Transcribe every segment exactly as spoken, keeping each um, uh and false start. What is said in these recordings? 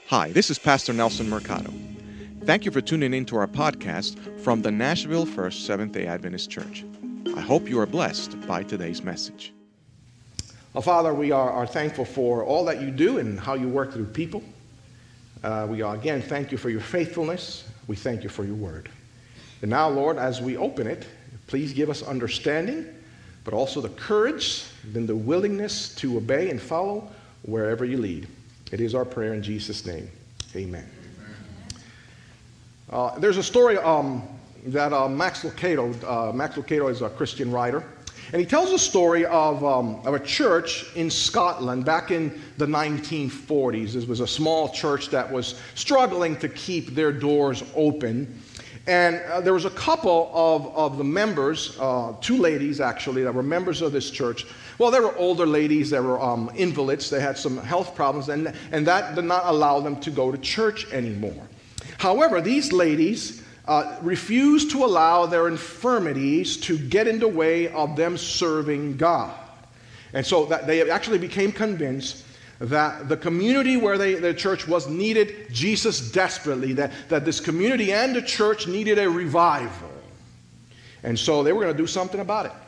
Hi, this is Pastor Nelson Mercado. Thank you for tuning in to our podcast from the Nashville First Seventh-day Adventist Church. I hope you are blessed by today's message. Well, Father, we are, are thankful for all that you do and how you work through people. Uh, we are, again, thank you for your faithfulness. We thank you for your word. And now, Lord, as we open it, please give us understanding, but also the courage and the willingness to obey and follow wherever you lead. It is our prayer in Jesus' name. Amen. Uh, there's a story um, that uh, Max Lucado, uh, Max Lucado is a Christian writer, and he tells a story of, um, of a church in Scotland back in the nineteen forties. This was a small church that was struggling to keep their doors open. And uh, there was a couple of, of the members, uh, two ladies actually, that were members of this church. Well, they were older ladies, they were um, invalids, they had some health problems, and, and that did not allow them to go to church anymore. However, these ladies uh, refused to allow their infirmities to get in the way of them serving God. And so that they actually became convinced that the community where they, the church was needed Jesus desperately, that, that this community and the church needed a revival. And so they were going to do something about it.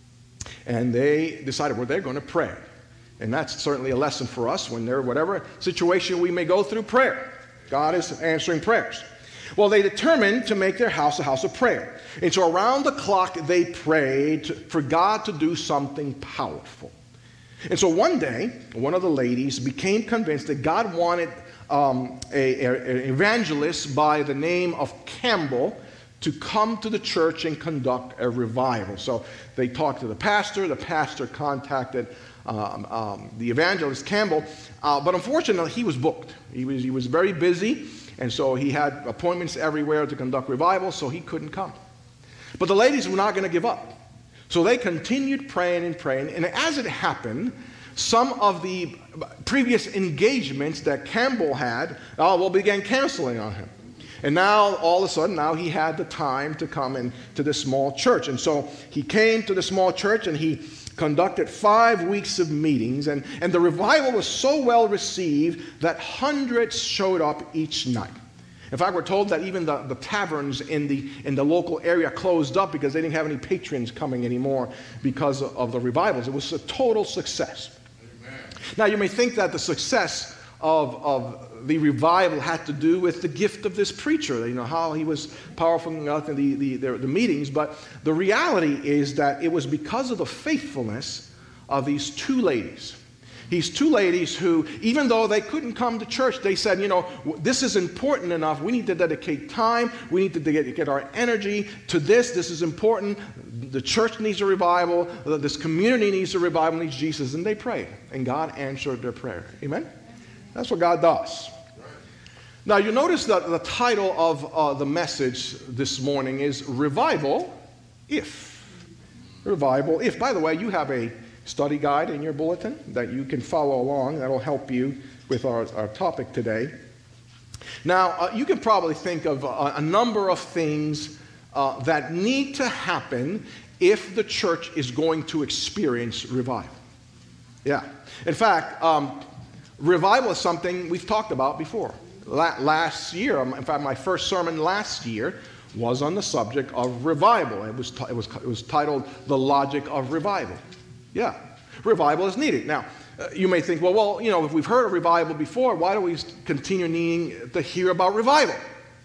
And they decided, well, they're going to pray. And that's certainly a lesson for us when there, whatever situation we may go through, prayer. God is answering prayers. Well, they determined to make their house a house of prayer. And so around the clock, they prayed for God to do something powerful. And so one day, one of the ladies became convinced that God wanted um, a, a, an evangelist by the name of Campbell to come to the church and conduct a revival. So they talked to the pastor. The pastor contacted um, um, the evangelist Campbell. Uh, but unfortunately, he was booked. He was, he was very busy, and so he had appointments everywhere to conduct revival, so he couldn't come. But the ladies were not going to give up. So they continued praying and praying, and as it happened, some of the previous engagements that Campbell had, uh, well, began canceling on him. And now, all of a sudden, now he had the time to come in to this small church. And so he came to the small church, and he conducted five weeks of meetings, and, and the revival was so well received that hundreds showed up each night. In fact, we're told that even the, the taverns in the, in the local area closed up because they didn't have any patrons coming anymore because of, of the revivals. It was a total success. Amen. Now, you may think that the success of, of the revival had to do with the gift of this preacher, you know, how he was powerful enough in the, the, the, the meetings, but the reality is that it was because of the faithfulness of these two ladies. These two ladies who, even though they couldn't come to church, they said, you know, this is important enough. We need to dedicate time. We need to get, get our energy to this. This is important. The church needs a revival. This community needs a revival, needs Jesus. And they prayed, and God answered their prayer. Amen? That's what God does. Now, you notice that the title of uh, the message this morning is Revival If. Revival If. By the way, you have a study guide in your bulletin that you can follow along. That'll help you with our, our topic today. Now, uh, you can probably think of a, a number of things uh, that need to happen if the church is going to experience revival. Yeah. In fact, um, revival is something we've talked about before. La- last year, in fact, my first sermon last year was on the subject of revival. It was, t- it was, it was titled The Logic of Revival. Yeah, revival is needed. Now, uh, you may think, well, well, you know, if we've heard of revival before, why do we continue needing to hear about revival?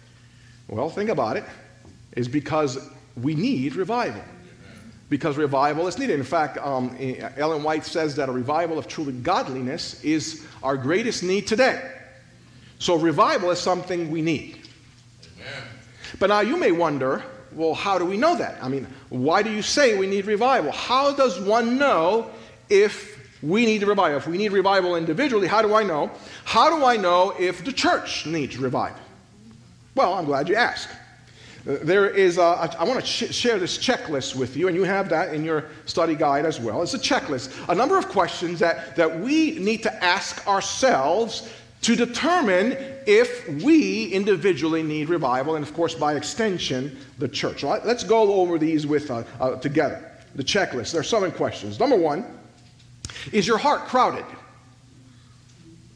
Well, think about it. It's because we need revival. Because revival is needed. In fact, um, Ellen White says that a revival of truly godliness is our greatest need today. So revival is something we need. Amen. But now you may wonder, well, how do we know that? I mean, why do you say we need revival? How does one know if we need revival? If we need revival individually, how do I know? How do I know if the church needs revival? Well, I'm glad you asked. There is, a, I want to sh- share this checklist with you, and you have that in your study guide as well. It's a checklist, a number of questions that, that we need to ask ourselves to determine if we individually need revival, and of course, by extension, the church. All right, let's go over these with uh, uh, together. The checklist. There are seven questions. Number one, is your heart crowded?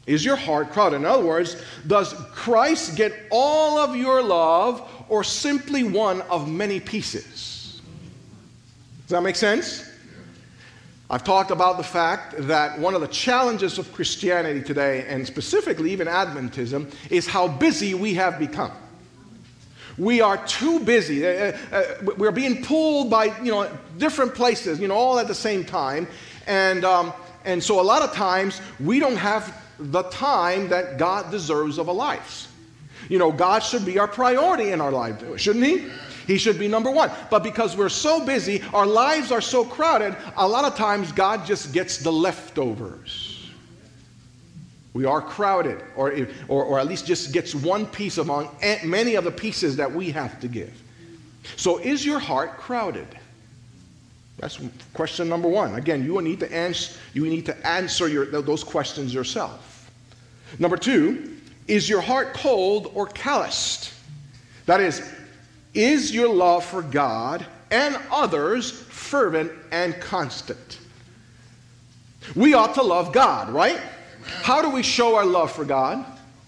Is your heart crowded? In other words, does Christ get all of your love or simply one of many pieces? Does that make sense? I've talked about the fact that one of the challenges of Christianity today, and specifically even Adventism, is how busy we have become. We are too busy. Uh, uh, we're being pulled by, you know, different places, you know, all at the same time. And, um, and so a lot of times we don't have the time that God deserves of our lives. You know, God should be our priority in our life, shouldn't He? He should be number one. But because we're so busy, our lives are so crowded, a lot of times God just gets the leftovers. We are crowded, or, or, or at least just gets one piece among many of the pieces that we have to give. So is your heart crowded? That's question number one. Again, you need to answer, you need to answer your, those questions yourself. Number two, is your heart cold or calloused? That is, is your love for God and others fervent and constant? We ought to love God, right? How do we show our love for God?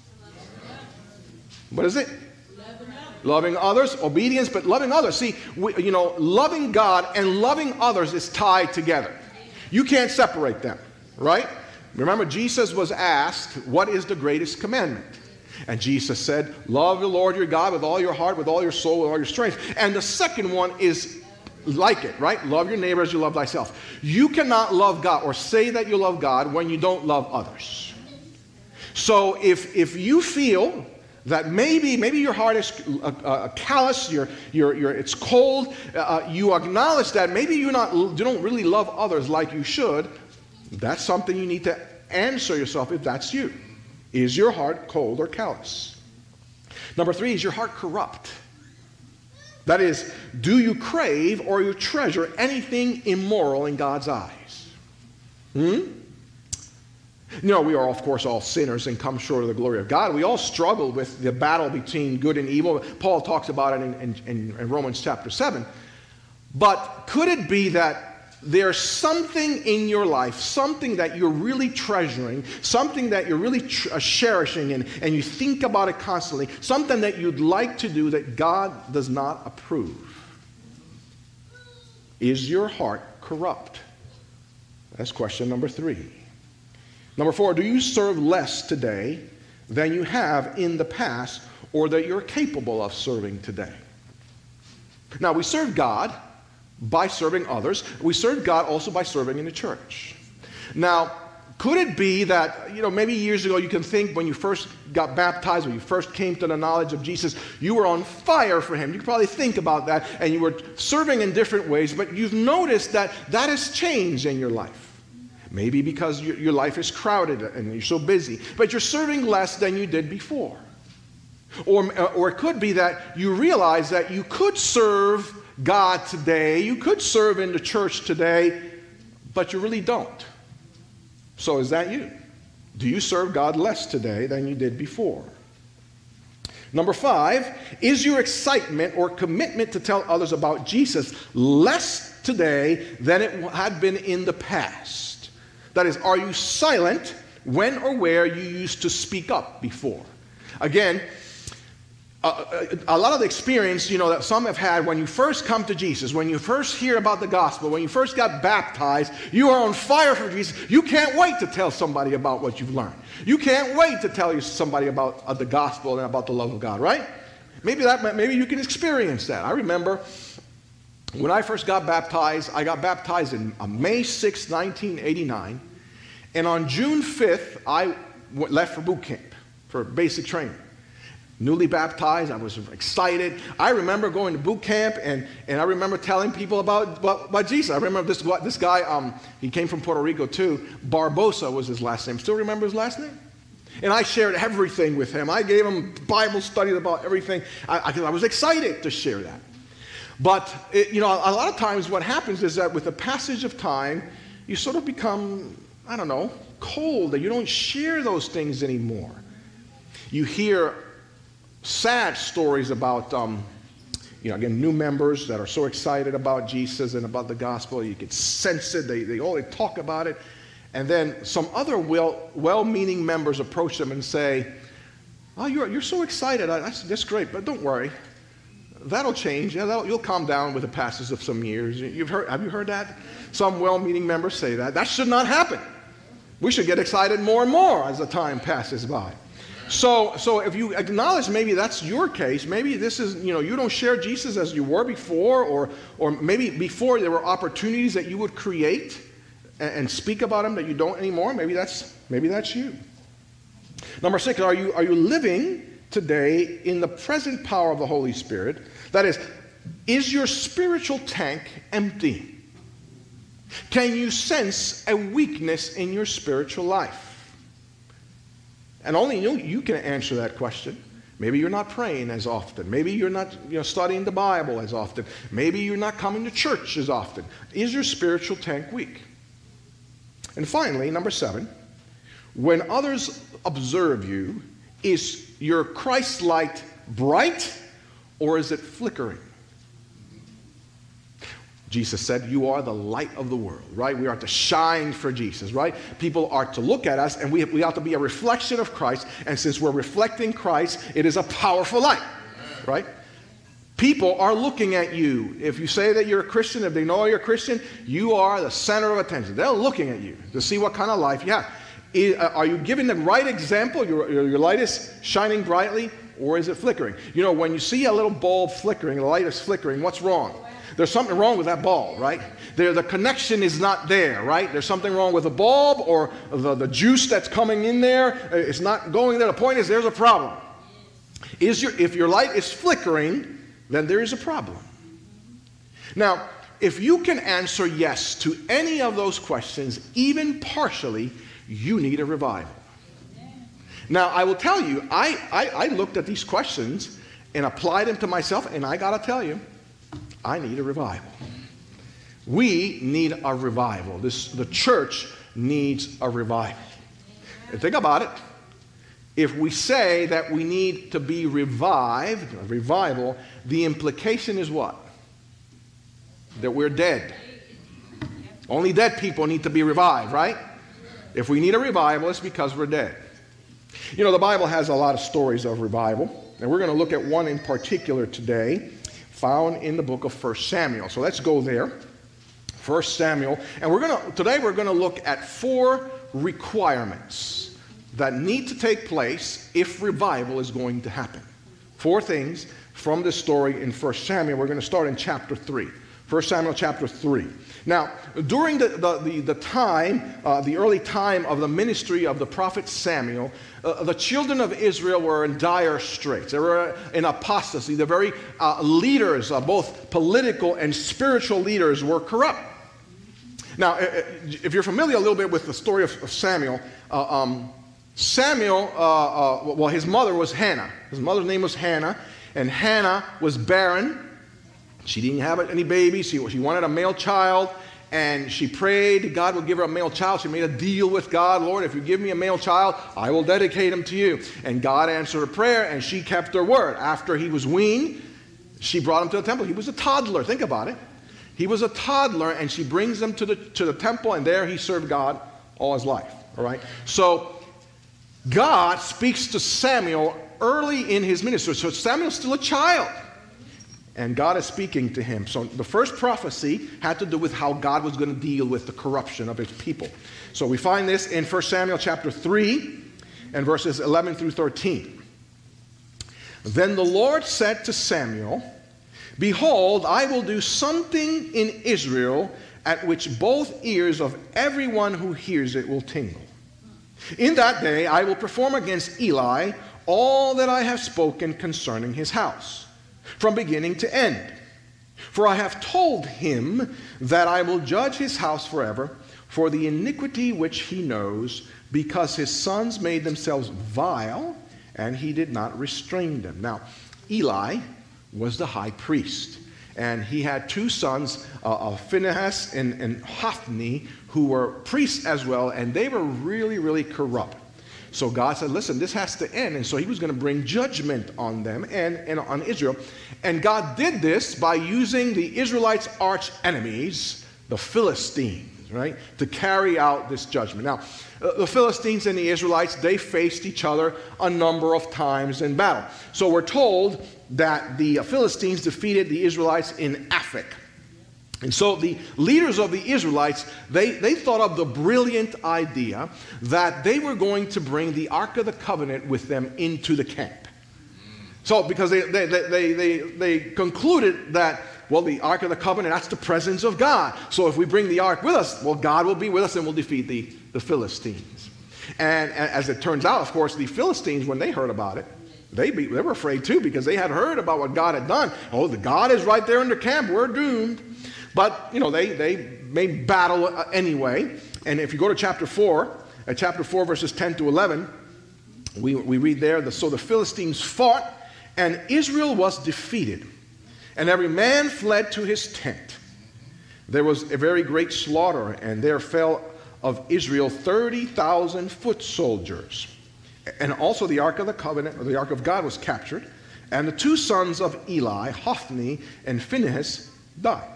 What is it? Loving others, obedience, but loving others. See, we, you know, loving God and loving others is tied together. You can't separate them, right? Remember, Jesus was asked, what is the greatest commandment? And Jesus said, love the Lord your God with all your heart, with all your soul, with all your strength. And the second one is like it, right? Love your neighbor as you love thyself. You cannot love God or say that you love God when you don't love others. So if, if you feel that maybe maybe your heart is uh, uh, callous, you're, you're, you're, it's cold, uh, you acknowledge that maybe you're not, you don't really love others like you should, that's something you need to answer yourself if that's you. Is your heart cold or callous? Number three, is your heart corrupt? That is, do you crave or you treasure anything immoral in God's eyes? Hmm? You know, we are, of course, all sinners and come short of the glory of God. We all struggle with the battle between good and evil. Paul talks about it in, in, in Romans chapter seven. But could it be that there's something in your life, something that you're really treasuring, something that you're really tr- uh, cherishing, and, and you think about it constantly, something that you'd like to do that God does not approve? Is your heart corrupt? That's question number three. Number four, do you serve less today than you have in the past or that you're capable of serving today? Now, we serve God by serving others. We serve God also by serving in the church. Now, could it be that, you know, maybe years ago you can think when you first got baptized, when you first came to the knowledge of Jesus, you were on fire for Him. You could probably think about that, and you were serving in different ways, but you've noticed that that has changed in your life. Maybe because your, your life is crowded and you're so busy, but you're serving less than you did before. Or, or it could be that you realize that you could serve God today, you could serve in the church today, but you really don't. So is that you? Do you serve God less today than you did before? Number five, is your excitement or commitment to tell others about Jesus less today than it had been in the past? That is, are you silent when or where you used to speak up before? Again, Uh, a lot of the experience, you know, that some have had when you first come to Jesus, when you first hear about the gospel, when you first got baptized, you are on fire for Jesus. You can't wait to tell somebody about what you've learned. You can't wait to tell somebody about uh, the gospel and about the love of God, right? Maybe that, maybe you can experience that. I remember when I first got baptized, I got baptized in uh, May sixth, nineteen eighty-nine, and on June fifth, I w- left for boot camp, for basic training. Newly baptized, I was excited. I remember going to boot camp, and, and I remember telling people about, about, about Jesus. I remember this, this guy, um, he came from Puerto Rico too. Barbosa was his last name. Still remember his last name? And I shared everything with him. I gave him Bible studies about everything. I, I, I was excited to share that. But, it, you know, a lot of times what happens is that with the passage of time, you sort of become, I don't know, cold, that you don't share those things anymore. You hear sad stories about, um, you know, again, new members that are so excited about Jesus and about the gospel. You can sense it. They, they only talk about it. And then some other well, well-meaning members approach them and say, oh, you're, you're so excited. That's, that's great, but don't worry. That'll change. Yeah, that'll, you'll calm down with the passage of some years. You've heard, have you heard that? Some well-meaning members say that. That should not happen. We should get excited more and more as the time passes by. So, so if you acknowledge maybe that's your case, maybe this is, you know, you don't share Jesus as you were before, or, or maybe before there were opportunities that you would create and, and speak about him that you don't anymore. Maybe that's, maybe that's you. Number six, are you, are you living today in the present power of the Holy Spirit? That is, is your spiritual tank empty? Can you sense a weakness in your spiritual life? And only you, you can answer that question. Maybe you're not praying as often. Maybe you're not, you know, studying the Bible as often. Maybe you're not coming to church as often. Is your spiritual tank weak? And finally, number seven, when others observe you, is your Christ light bright or is it flickering? Jesus said, you are the light of the world, right? We are to shine for Jesus, right? People are to look at us, and we, we ought to be a reflection of Christ. And since we're reflecting Christ, it is a powerful light, right? People are looking at you. If you say that you're a Christian, if they know you're a Christian, you are the center of attention. They're looking at you to see what kind of life you have. Is, uh, are you giving the right example? Your, your, your light is shining brightly, or is it flickering? You know, when you see a little bulb flickering, the light is flickering, what's wrong? There's something wrong with that bulb, right? There, the connection is not there, right? There's something wrong with the bulb, or the, the juice that's coming in there. It's not going there. The point is there's a problem. Is your, if your light is flickering, then there is a problem. Now, if you can answer yes to any of those questions, even partially, you need a revival. Now, I will tell you, I, I, I looked at these questions and applied them to myself, and I got to tell you, I need a revival. We need a revival. This, the church needs a revival. And think about it. If we say that we need to be revived, a revival, the implication is what? That we're dead. Only dead people need to be revived, right? If we need a revival, it's because we're dead. You know, the Bible has a lot of stories of revival, and we're going to look at one in particular today, found in the book of First Samuel. So let's go there. First Samuel. And we're going to today we're going to look at four requirements that need to take place if revival is going to happen. Four things from this story in First Samuel. We're going to start in chapter three. First Samuel chapter three. Now, during the, the, the, the time, uh, the early time of the ministry of the prophet Samuel, uh, the children of Israel were in dire straits. They were in apostasy. The very uh, leaders, uh, both political and spiritual leaders, were corrupt. Now, if you're familiar a little bit with the story of, of Samuel, uh, um, Samuel, uh, uh, well, his mother was Hannah. His mother's name was Hannah, and Hannah was barren. She didn't have any babies. She, she wanted a male child, and she prayed God would give her a male child. She made a deal with God. Lord, if you give me a male child, I will dedicate him to you. And God answered her prayer, and she kept her word. After he was weaned, she brought him to the temple. He was a toddler. Think about it. He was a toddler, and she brings him to the, to the temple, and there he served God all his life. All right? So God speaks to Samuel early in his ministry. So Samuel's still a child. And God is speaking to him. So the first prophecy had to do with how God was going to deal with the corruption of his people. So we find this in First Samuel chapter three and verses eleven through thirteen. Then the Lord said to Samuel, behold, I will do something in Israel at which both ears of everyone who hears it will tingle. In that day I will perform against Eli all that I have spoken concerning his house, from beginning to end. For I have told him that I will judge his house forever for the iniquity which he knows, because his sons made themselves vile, and he did not restrain them. Now, Eli was the high priest, and he had two sons, uh, Phinehas and, and Hophni, who were priests as well, and they were really, really corrupt. So God said, listen, this has to end. And so he was going to bring judgment on them and, and on Israel. And God did this by using the Israelites' arch enemies, the Philistines. Philistines, right, to carry out this judgment. Now, uh, the Philistines and the Israelites, they faced each other a number of times in battle. So we're told that the Philistines defeated the Israelites in Aphek. And so the leaders of the Israelites, they, they thought of the brilliant idea that they were going to bring the Ark of the Covenant with them into the camp. So because they, they, they, they, they concluded that, well, the Ark of the Covenant, that's the presence of God. So if we bring the Ark with us, well, God will be with us and we'll defeat the, the Philistines. And, and as it turns out, of course, the Philistines, when they heard about it, they, be, they were afraid too, because they had heard about what God had done. Oh, the God is right there in the camp. We're doomed. But, you know, they, they made battle anyway. And if you go to chapter four, at chapter four, verses ten to eleven, we, we read there, the, so the Philistines fought, and Israel was defeated, and every man fled to his tent. There was a very great slaughter, and there fell of Israel thirty thousand foot soldiers. And also the Ark of the Covenant, or the Ark of God, was captured, and the two sons of Eli, Hophni and Phinehas, died.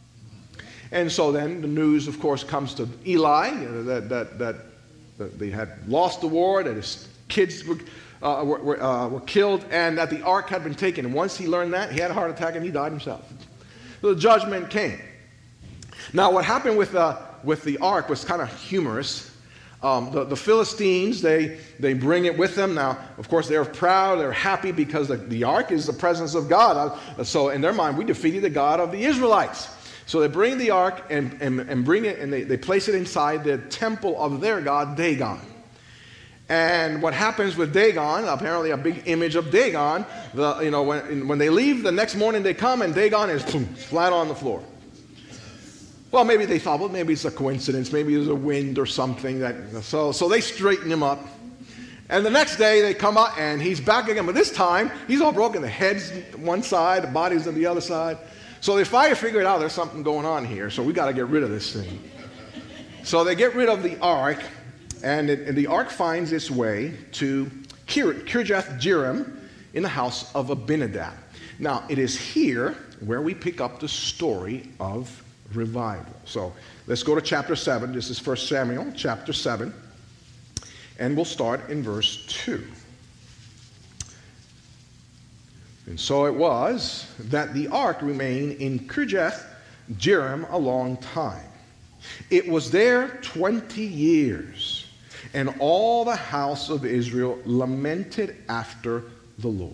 And so then the news, of course, comes to Eli that, that, that, that they had lost the war, that his kids were, uh, were, were, uh, were killed, and that the ark had been taken. And once he learned that, he had a heart attack and he died himself. So the judgment came. Now, what happened with, uh, with the ark was kind of humorous. Um, the, the Philistines, they, they bring it with them. Now, of course, they're proud, they're happy because the, the ark is the presence of God. Uh, so in their mind, we defeated the God of the Israelites. So they bring the ark and, and, and bring it, and they, they place it inside the temple of their god, Dagon. And what happens with Dagon, apparently a big image of Dagon, the, you know, when, when they leave, the next morning they come and Dagon is boom, flat on the floor. Well, maybe they thought, well, maybe it's a coincidence, maybe there's a wind or something. That, so, so they straighten him up. And the next day they come out and he's back again, but this time he's all broken. The head's one side, the body's on the other side. So they finally figured out there's something going on here, so we got to get rid of this thing. So they get rid of the ark, and, it, and the ark finds its way to Kir- Kirjath Jearim in the house of Abinadab. Now, it is here where we pick up the story of revival. So let's go to chapter seven. This is First Samuel, chapter seven, and we'll start in verse two. And so it was that the ark remained in Kirjath Jearim a long time. It was there twenty years, and all the house of Israel lamented after the Lord.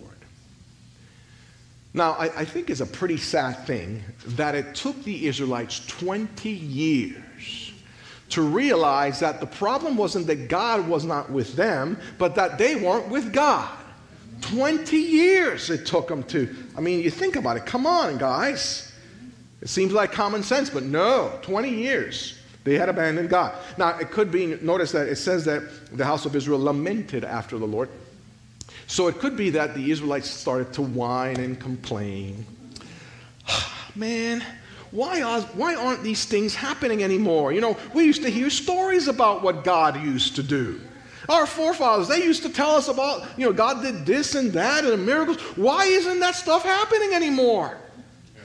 Now, I, I think it's a pretty sad thing that it took the Israelites twenty years to realize that the problem wasn't that God was not with them, but that they weren't with God. twenty years it took them to. I mean, you think about it. Come on, guys. It seems like common sense, but no, twenty years. They had abandoned God. Now, it could be, notice that it says that the house of Israel lamented after the Lord. So it could be that the Israelites started to whine and complain. Man, why, are, why aren't these things happening anymore? You know, we used to hear stories about what God used to do. Our forefathers, they used to tell us about, you know, God did this and that and the miracles. Why isn't that stuff happening anymore? Yeah.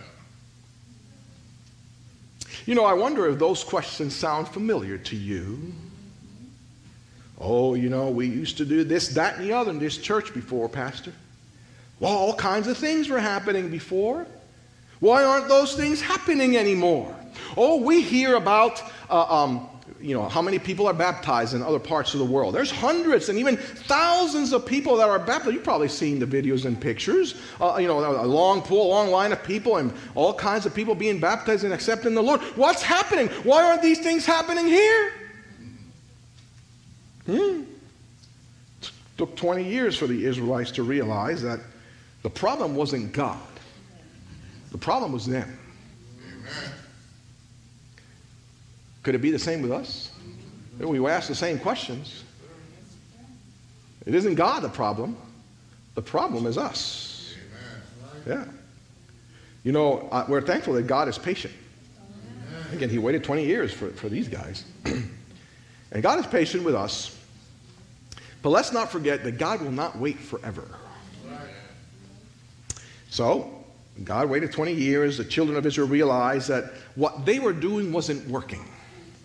You know, I wonder if those questions sound familiar to you. Oh, you know, we used to do this, that, and the other in this church before, Pastor. Well, all kinds of things were happening before. Why aren't those things happening anymore? Oh, we hear about, uh, um, you know, how many people are baptized in other parts of the world. There's hundreds and even thousands of people that are baptized. You've probably seen the videos and pictures. Uh, you know, a long pool, a long line of people and all kinds of people being baptized and accepting the Lord. What's happening? Why aren't these things happening here? Hmm. It took twenty years for the Israelites to realize that the problem wasn't God. The problem was them. Amen. Could it be the same with us? We ask the same questions. It isn't God the problem. The problem is us. Amen. Yeah. You know, uh, we're thankful that God is patient. Amen. Again, he waited twenty years for, for these guys. And God is patient with us. But let's not forget that God will not wait forever. So, God waited twenty years. The children of Israel realized that what they were doing wasn't working.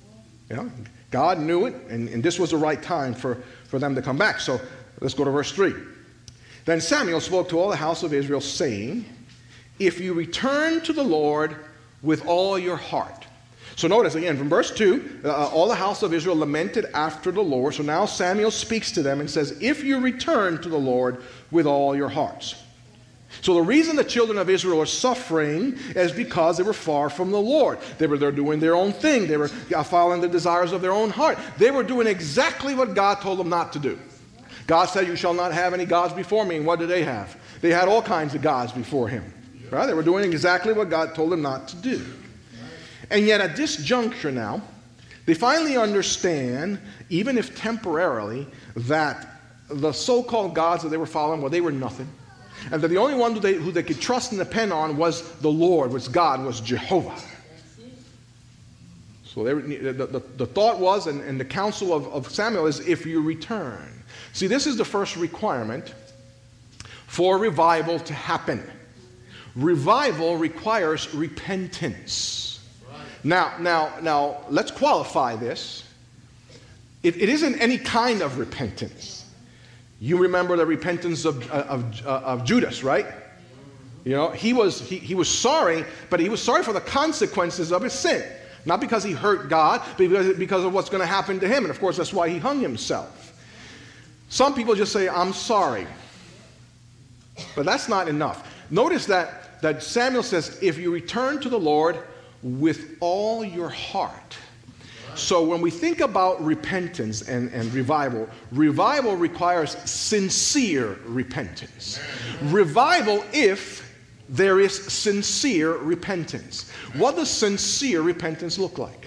You know, God knew it, and, and this was the right time for, for them to come back. So let's go to verse three. Then Samuel spoke to all the house of Israel, saying, if you return to the Lord with all your heart. So notice again from verse two, uh, all the house of Israel lamented after the Lord. So now Samuel speaks to them and says, if you return to the Lord with all your hearts. So the reason the children of Israel are suffering is because they were far from the Lord. They were they're doing their own thing. They were following the desires of their own heart. They were doing exactly what God told them not to do. God said, you shall not have any gods before me. And what did they have? They had all kinds of gods before him. Right? They were doing exactly what God told them not to do. And yet at this juncture now, they finally understand, even if temporarily, that the so-called gods that they were following, well, they were nothing. And that the only one who they, who they could trust and depend on was the Lord, was God, was Jehovah. So they, the, the, the thought was, and, and the counsel of, of Samuel is, if you return. See, this is the first requirement for revival to happen. Revival requires repentance. Now, now, now, let's qualify this. It, it isn't any kind of repentance. You remember the repentance of, of, of Judas, right? You know, he was, he, he was sorry, but he was sorry for the consequences of his sin. Not because he hurt God, but because, because of what's going to happen to him. And of course, that's why he hung himself. Some people just say, I'm sorry. But that's not enough. Notice that, that Samuel says, if you return to the Lord with all your heart. So when we think about repentance and, and revival, revival requires sincere repentance. Revival if there is sincere repentance. What does sincere repentance look like?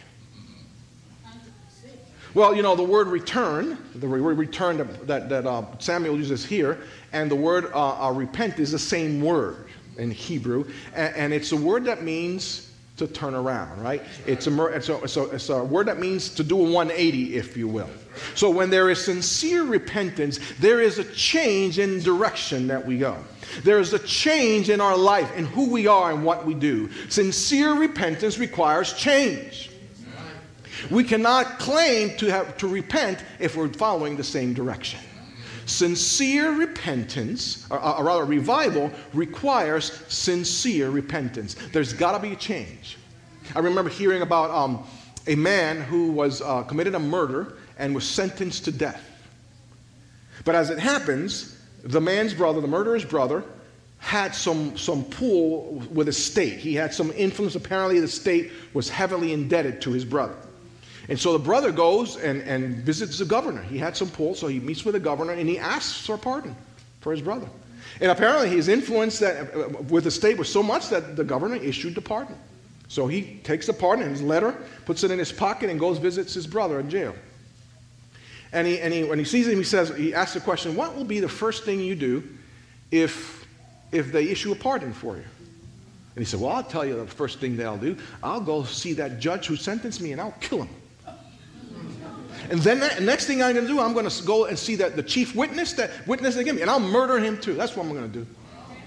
Well, you know, the word return, the word return that, that uh, Samuel uses here, and the word uh, uh, repent is the same word in Hebrew, and, and it's a word that means to turn around, right? It's a, it's, a, it's, a, it's a word that means to do a one eighty, if you will. So when there is sincere repentance, there is a change in direction that we go. There is a change in our life, in who we are and what we do. Sincere repentance requires change. We cannot claim to have to repent if we're following the same direction. Sincere repentance, or, or rather revival, requires sincere repentance. There's got to be a change. I remember hearing about um, a man who was uh, committed a murder and was sentenced to death. But as it happens, the man's brother, the murderer's brother, had some, some pull with his state. He had some influence. Apparently the state was heavily indebted to his brother. And so the brother goes and, and visits the governor. He had some pull, so he meets with the governor and he asks for pardon for his brother. And apparently his influence that, uh, with the state was so much that the governor issued the pardon. So he takes the pardon in his letter, puts it in his pocket, and goes visits his brother in jail. And, he, and he, when he sees him, he says, he asks the question, what will be the first thing you do if, if they issue a pardon for you? And he said, well, I'll tell you the first thing that I'll do. I'll go see that judge who sentenced me and I'll kill him. And then the next thing I'm going to do, I'm going to go and see that the chief witness that witnessed against me, and I'll murder him too. That's what I'm going to do.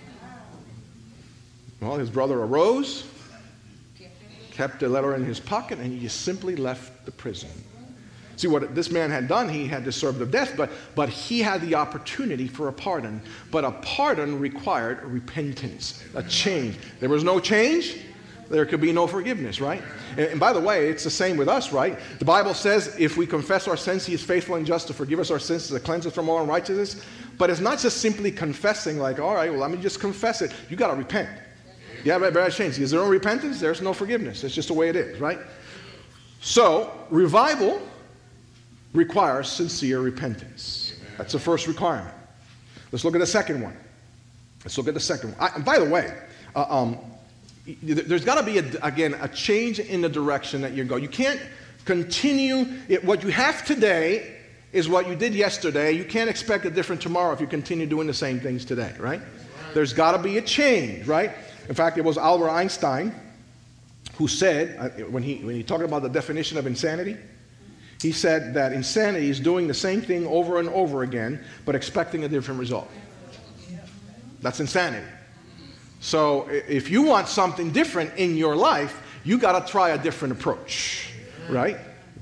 Well, his brother arose, kept the letter in his pocket, and he just simply left the prison. See, what this man had done, he had deserved of death, but, but he had the opportunity for a pardon. But a pardon required repentance, a change. There was no change, there could be no forgiveness, right? And, and by the way, it's the same with us, right? The Bible says if we confess our sins, he is faithful and just to forgive us our sins, to cleanse us from all unrighteousness. But it's not just simply confessing like, all right, well, let me just confess it. You got to repent. You have a change. Is there no repentance? There's no forgiveness. It's just the way it is, right? So, revival requires sincere repentance. That's the first requirement. Let's look at the second one. Let's look at the second one. I, and by the way, uh, um, there's got to be, a, again, a change in the direction that you go. You can't continue. It, what you have today is what you did yesterday. You can't expect a different tomorrow if you continue doing the same things today, right? There's got to be a change, right? In fact, it was Albert Einstein who said, when he, when he talked about the definition of insanity, he said that insanity is doing the same thing over and over again, but expecting a different result. That's insanity. So if you want something different in your life, you got to try a different approach, right?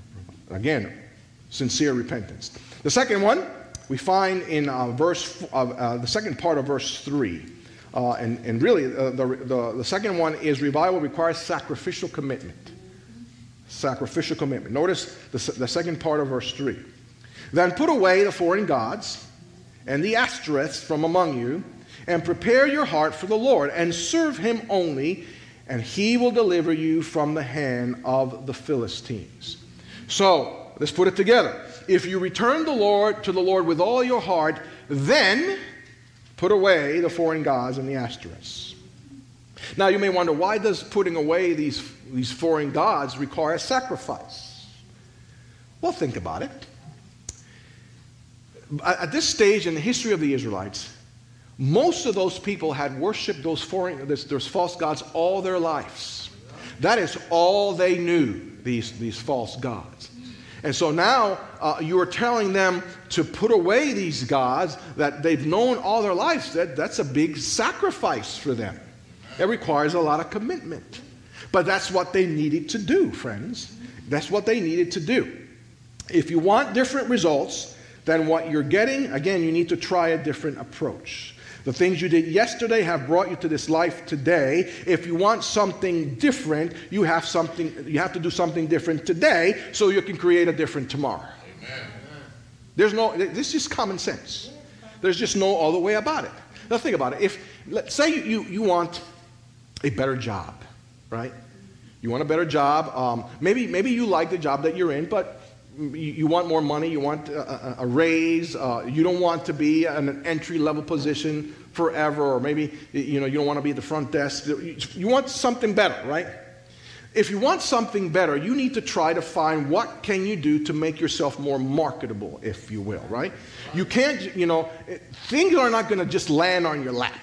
Again, sincere repentance. The second one we find in uh, verse, uh, uh, the second part of verse three. Uh, and, and really, uh, the, the, the second one is revival requires sacrificial commitment. Sacrificial commitment. Notice the, the second part of verse three. Then put away the foreign gods and the Ashtoreths from among you, and prepare your heart for the Lord, and serve him only, and he will deliver you from the hand of the Philistines. So, let's put it together. If you return the Lord to the Lord with all your heart, then put away the foreign gods and the Ashtoreths. Now you may wonder, why does putting away these, these foreign gods require a sacrifice? Well, think about it. At this stage in the history of the Israelites, most of those people had worshipped those foreign, those false gods all their lives. That is all they knew, these, these false gods. And so now uh, you are telling them to put away these gods that they've known all their lives. That, that's a big sacrifice for them. It requires a lot of commitment. But that's what they needed to do, friends. That's what they needed to do. If you want different results than what you're getting, again, you need to try a different approach. The things you did yesterday have brought you to this life today. If you want something different, you have something. You have to do something different today so you can create a different tomorrow. Amen. There's no. This is common sense. There's just no other way about it. Now think about it. If let's say you you, you want a better job, right? You want a better job. Um, maybe maybe you like the job that you're in, but you, you want more money. You want a, a, a raise. Uh, you don't want to be in an entry level position forever, or maybe you know you don't want to be at the front desk. You want something better, right? If you want something better, you need to try to find what can you do to make yourself more marketable, if you will, right? You can't, you know, things are not going to just land on your lap.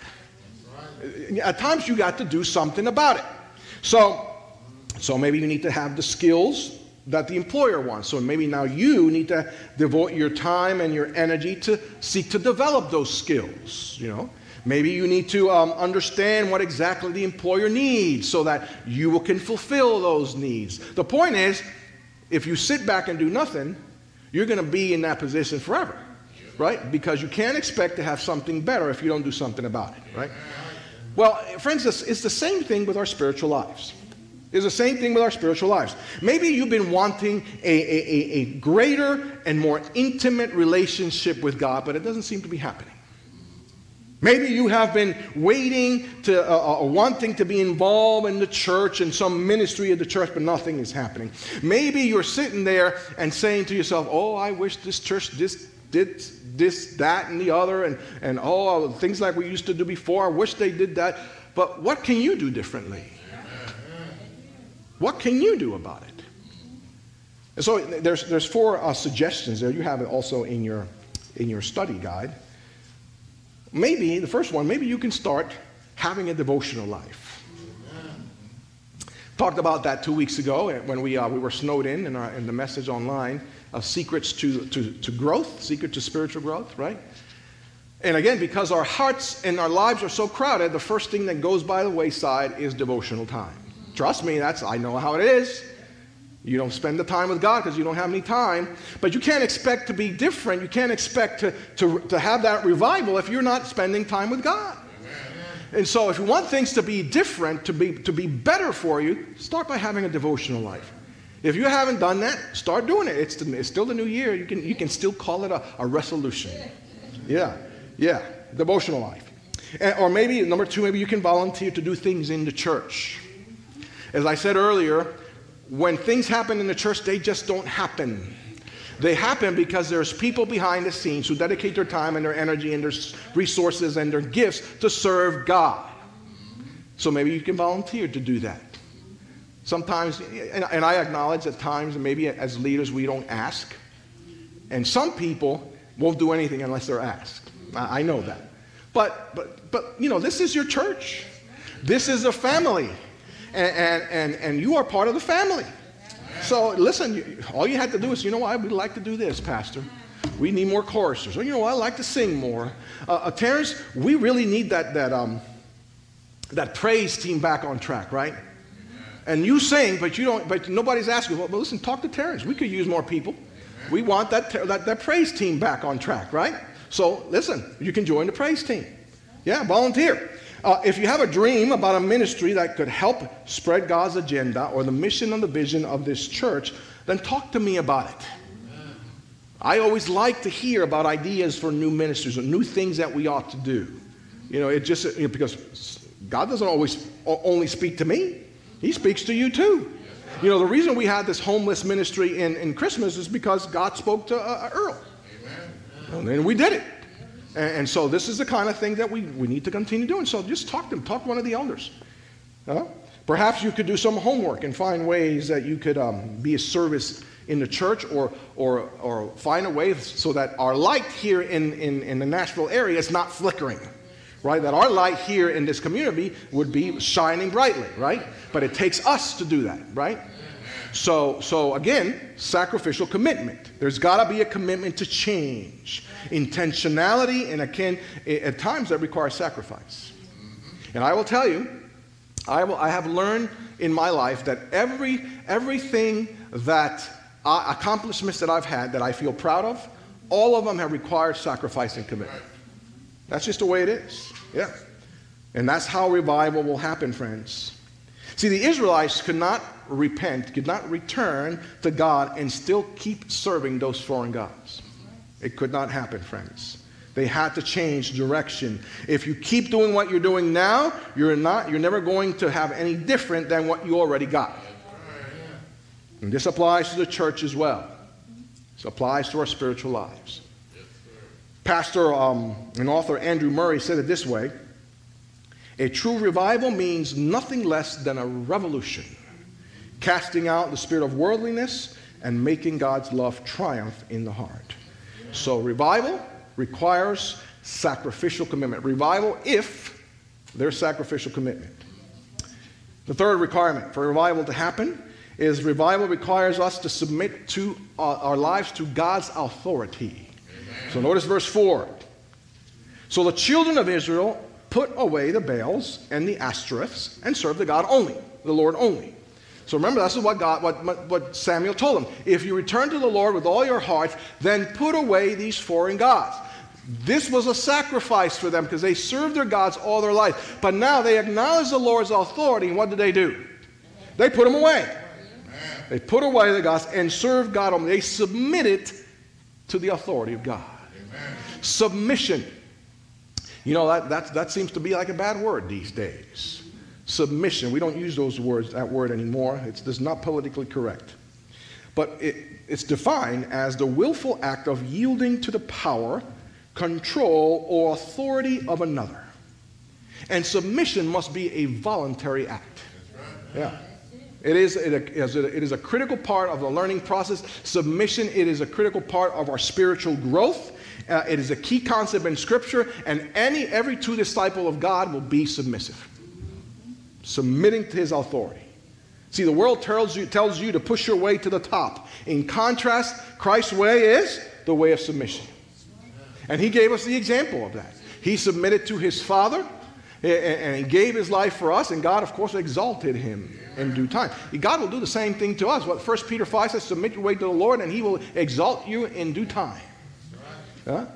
At times you got to do something about it. So, so maybe you need to have the skills that the employer wants. So maybe now you need to devote your time and your energy to seek to develop those skills, you know. Maybe you need to um, understand what exactly the employer needs so that you can fulfill those needs. The point is, if you sit back and do nothing, you're going to be in that position forever, right? Because you can't expect to have something better if you don't do something about it, right? Well, friends, it's the same thing with our spiritual lives. It's the same thing with our spiritual lives. Maybe you've been wanting a, a, a greater and more intimate relationship with God, but it doesn't seem to be happening. Maybe you have been waiting to, uh, uh, wanting to be involved in the church and some ministry of the church, but nothing is happening. Maybe you're sitting there and saying to yourself, oh, I wish this church this, did this, that, and the other, and, and oh, things like we used to do before, I wish they did that. But what can you do differently? What can you do about it? And so there's, there's four uh, suggestions there. You have it also in your, in your study guide. Maybe, the first one, maybe you can start having a devotional life. Amen. Talked about that two weeks ago when we, uh, we were snowed in in, our, in the message online of secrets to, to, to growth, secret to spiritual growth, right? And again, because our hearts and our lives are so crowded, the first thing that goes by the wayside is devotional time. Trust me, that's I know how it is. You don't spend the time with God because you don't have any time. But you can't expect to be different. You can't expect to, to, to have that revival if you're not spending time with God. Amen. And so if you want things to be different, to be, to be better for you, start by having a devotional life. If you haven't done that, start doing it. It's, the, it's still the new year. You can, you can still call it a, a resolution. Yeah, yeah, devotional life. And, or maybe, number two, maybe you can volunteer to do things in the church. As I said earlier, when things happen in the church, they just don't happen. They happen because there's people behind the scenes who dedicate their time and their energy and their resources and their gifts to serve God. So maybe you can volunteer to do that. Sometimes, and, and I acknowledge at times, maybe as leaders, we don't ask. And some people won't do anything unless they're asked. I, I know that. But, but, but, you know, this is your church. This is a family. And, and, and you are part of the family. So listen, you, all you have to do is, you know what, we'd like to do this, Pastor. We need more choristers. Or, you know what, I'd like to sing more. Uh, uh, Terrence, we really need that, that, um, that praise team back on track, right? And you sing, but you don't. But nobody's asking. Well, listen, talk to Terrence. We could use more people. We want that, that that praise team back on track, right? So listen, you can join the praise team. Yeah, volunteer. Uh, if you have a dream about a ministry that could help spread God's agenda or the mission and the vision of this church, then talk to me about it. I always like to hear about ideas for new ministries or new things that we ought to do. You know, it just, you know, because God doesn't always only speak to me. He speaks to you too. You know, the reason we had this homeless ministry in, in Christmas is because God spoke to uh, Earl. Amen. And we did it. And, and so this is the kind of thing that we, we need to continue doing. So just talk to them. Talk to one of the elders. Uh, perhaps you could do some homework and find ways that you could um, be a service in the church, or, or, or find a way so that our light here in, in, in the Nashville area is not flickering. Right? That our light here in this community would be shining brightly, right? But it takes us to do that, right? So, so again, sacrificial commitment. There's got to be a commitment to change. Intentionality, and again, at times that requires sacrifice. And I will tell you, I, will, I have learned in my life that every everything that, uh, accomplishments that I've had that I feel proud of, all of them have required sacrifice and commitment. That's just the way it is. Yeah. And that's how revival will happen, friends. See, the Israelites could not repent, could not return to God and still keep serving those foreign gods. It could not happen, friends. They had to change direction. If you keep doing what you're doing now, you're not, you're never going to have any different than what you already got. And this applies to the church as well. This applies to our spiritual lives. Pastor um, and author Andrew Murray said it this way: a true revival means nothing less than a revolution, casting out the spirit of worldliness and making God's love triumph in the heart. So revival requires sacrificial commitment. Revival, if there's sacrificial commitment. The third requirement for revival to happen is revival requires us to submit to uh, our lives to God's authority. So notice verse four. So the children of Israel put away the Baals and the Ashtoreths and served the God only, the Lord only. So remember, this is what God, what, what Samuel told them. If you return to the Lord with all your heart, then put away these foreign gods. This was a sacrifice for them because they served their gods all their life. But now they acknowledge the Lord's authority, and what did they do? They put them away. They put away the gods and served God only. They submitted to the authority of God. Amen. Submission. You know, that, that, that seems to be like a bad word these days. Submission. We don't use those words, that word anymore. It's, it's not politically correct. But it, it's defined as the willful act of yielding to the power, control, or authority of another. And submission must be a voluntary act. Yeah. It is, it is, it is a critical part of the learning process. Submission, it is a critical part of our spiritual growth. Uh, it is a key concept in Scripture, and any every true disciple of God will be submissive. Submitting to His authority. See, the world tells you, tells you to push your way to the top. In contrast, Christ's way is the way of submission. And He gave us the example of that. He submitted to His Father, and He gave His life for us, and God, of course, exalted Him in due time. God will do the same thing to us. What First Peter five says, submit your way to the Lord, and He will exalt you in due time. Yeah?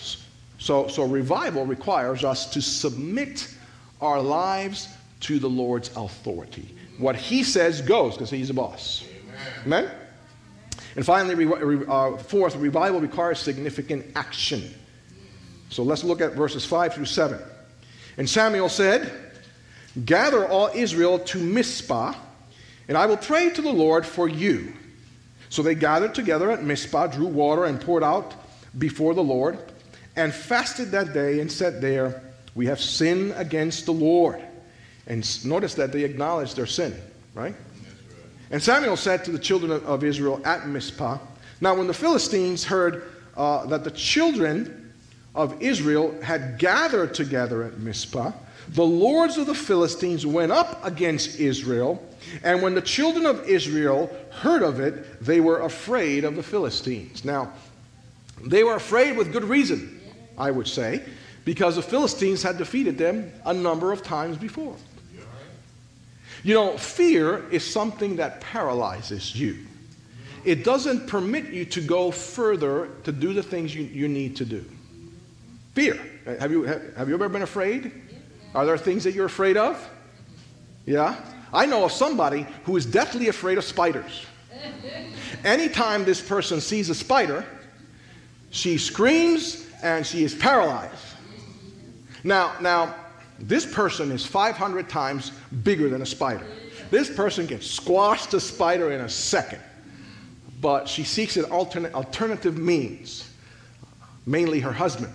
So, so revival requires us to submit our lives to the Lord's authority. What He says goes, because He's the boss. Amen? Amen? And finally, uh, fourth, revival requires significant action. So let's look at verses five through seven. And Samuel said, gather all Israel to Mizpah, and I will pray to the Lord for you. So they gathered together at Mizpah, drew water, and poured out before the Lord, and fasted that day, and said there, we have sinned against the Lord. And notice that they acknowledged their sin, right? And Samuel said to the children of Israel at Mizpah, now when the Philistines heard uh, that the children of Israel had gathered together at Mizpah, the lords of the Philistines went up against Israel, and when the children of Israel heard of it, they were afraid of the Philistines. Now, they were afraid with good reason, I would say, because the Philistines had defeated them a number of times before. You know, fear is something that paralyzes you. It doesn't permit you to go further to do the things you, you need to do. Fear. Have you, have, have you ever been afraid? Are there things that you're afraid of? Yeah? I know of somebody who is deathly afraid of spiders. Anytime this person sees a spider, she screams and she is paralyzed. Now, now, this person is five hundred times bigger than a spider. This person can squash the spider in a second. But she seeks an alternate, alternative means, mainly her husband,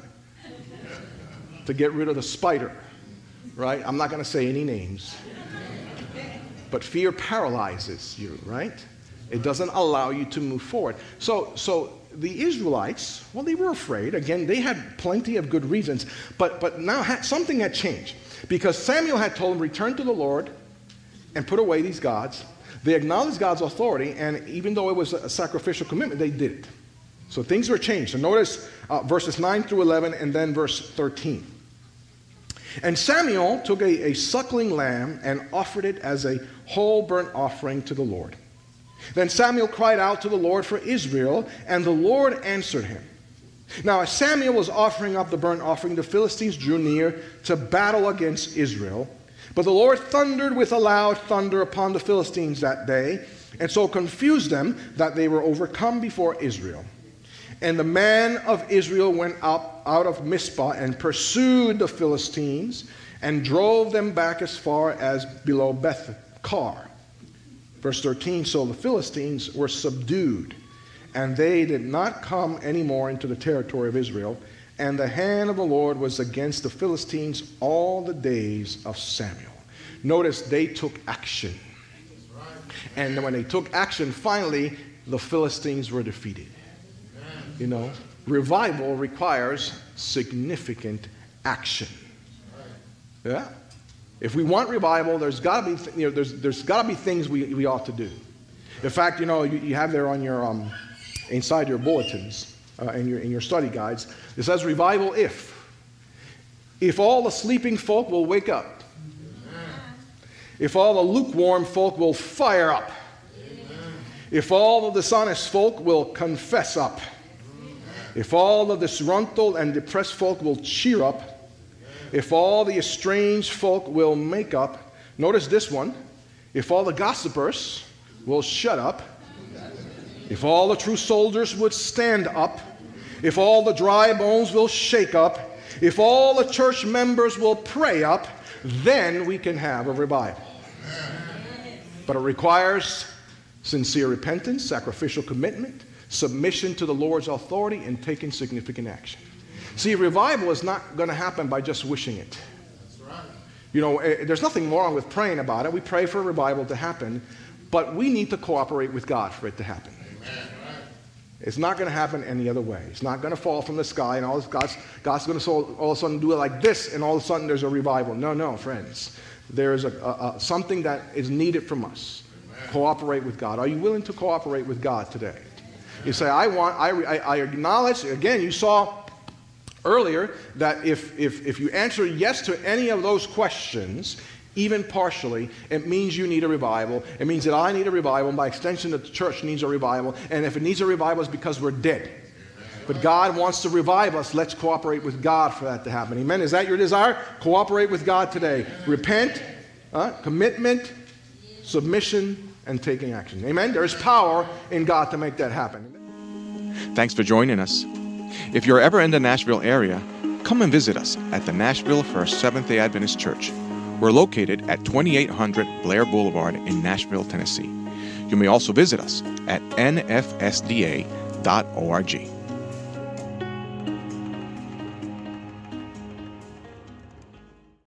to get rid of the spider. Right? I'm not going to say any names. But fear paralyzes you, right? It doesn't allow you to move forward. So, so the Israelites, well, they were afraid. Again, they had plenty of good reasons. But, but now had, something had changed. Because Samuel had told them, return to the Lord and put away these gods. They acknowledged God's authority, and even though it was a sacrificial commitment, they did it. So things were changed. So notice uh, verses nine through eleven and then verse thirteen. And Samuel took a, a suckling lamb and offered it as a whole burnt offering to the Lord. Then Samuel cried out to the Lord for Israel, and the Lord answered him. Now, as Samuel was offering up the burnt offering, the Philistines drew near to battle against Israel. But the Lord thundered with a loud thunder upon the Philistines that day, and so confused them that they were overcome before Israel. And the man of Israel went up out of Mizpah and pursued the Philistines and drove them back as far as below Beth-kar. Verse thirteen, so the Philistines were subdued, and they did not come any more into the territory of Israel. And the hand of the Lord was against the Philistines all the days of Samuel. Notice they took action. And when they took action, finally, the Philistines were defeated. You know, revival requires significant action. Yeah? If we want revival, there's got to be, you know, there's, there's got to be things we, we ought to do. In fact, you know, you, you have there on your, um, inside your bulletins, uh, in your, in your study guides, it says revival if. If all the sleeping folk will wake up. If all the lukewarm folk will fire up. If all the dishonest folk will confess up. If all the disgruntled and depressed folk will cheer up. If all the estranged folk will make up. Notice this one. If all the gossipers will shut up. If all the true soldiers would stand up. If all the dry bones will shake up. If all the church members will pray up, then we can have a revival. But it requires sincere repentance, sacrificial commitment, submission to the Lord's authority, and taking significant action. See, revival is not going to happen by just wishing it. You know, there's nothing wrong with praying about it. We pray for revival to happen, but we need to cooperate with God for it to happen. It's not going to happen any other way. It's not going to fall from the sky and all this, God's, God's going to all, all of a sudden do it like this and all of a sudden there's a revival. No, no, friends. There is a, a, a, something that is needed from us. Amen. Cooperate with God. Are you willing to cooperate with God today? You say, I want, I, I, I acknowledge, again, you saw earlier that if, if, if you answer yes to any of those questions, even partially, it means you need a revival. It means that I need a revival, and by extension, that the church needs a revival. And if it needs a revival, it's because we're dead. But God wants to revive us. Let's cooperate with God for that to happen. Amen? Is that your desire? Cooperate with God today. Repent, uh, commitment, submission, and taking action. Amen? There's power in God to make that happen. Thanks for joining us. If you're ever in the Nashville area, come and visit us at the Nashville First Seventh-day Adventist Church. We're located at twenty-eight hundred Blair Boulevard in Nashville, Tennessee. You may also visit us at N F S D A dot org.